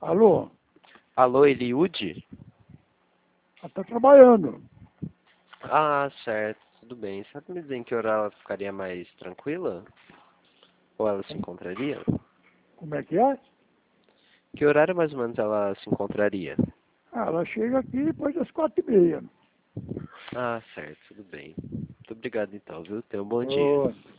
Alô? Alô, Eliude? Ela está trabalhando. Ah, certo, tudo bem. Sabe me dizer em que hora ela ficaria mais tranquila? Ou ela se encontraria? Como é que é? Que horário mais ou menos ela se encontraria? Ah, ela chega aqui depois das 4h30. Ah, certo, tudo bem. Muito obrigado então, viu? Tenha um bom dia. Ô,